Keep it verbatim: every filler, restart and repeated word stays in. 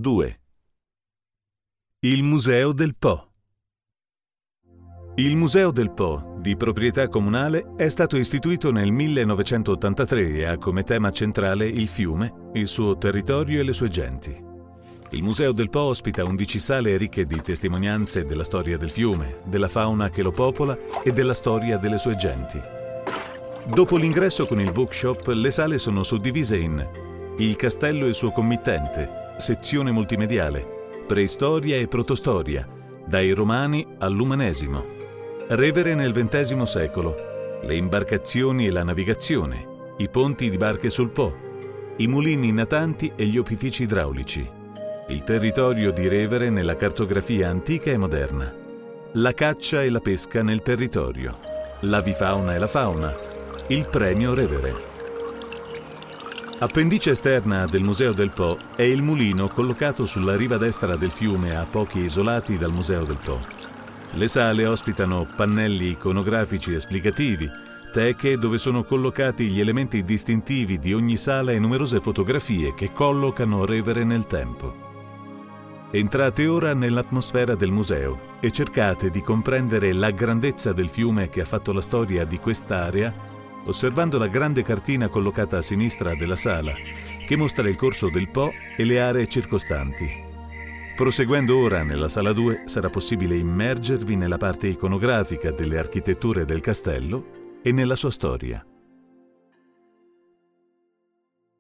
due. Il Museo del Po. Il Museo del Po, di proprietà comunale, è stato istituito nel millenovecentottantatré e ha come tema centrale il fiume, il suo territorio e le sue genti. Il Museo del Po ospita undici sale ricche di testimonianze della storia del fiume, della fauna che lo popola e della storia delle sue genti. Dopo l'ingresso con il bookshop, le sale sono suddivise in Il castello e il suo committente, sezione multimediale, preistoria e protostoria, dai Romani all'Umanesimo, Revere nel ventesimo secolo, le imbarcazioni e la navigazione, i ponti di barche sul Po, i mulini natanti e gli opifici idraulici, il territorio di Revere nella cartografia antica e moderna, la caccia e la pesca nel territorio, l'avifauna e la fauna, il premio Revere. Appendice esterna del Museo del Po è il mulino collocato sulla riva destra del fiume a pochi isolati dal Museo del Po. Le sale ospitano pannelli iconografici esplicativi, teche dove sono collocati gli elementi distintivi di ogni sala e numerose fotografie che collocano Revere nel tempo. Entrate ora nell'atmosfera del museo e cercate di comprendere la grandezza del fiume che ha fatto la storia di quest'area, osservando la grande cartina collocata a sinistra della sala, che mostra il corso del Po e le aree circostanti. Proseguendo ora nella sala due sarà possibile immergervi nella parte iconografica delle architetture del castello e nella sua storia.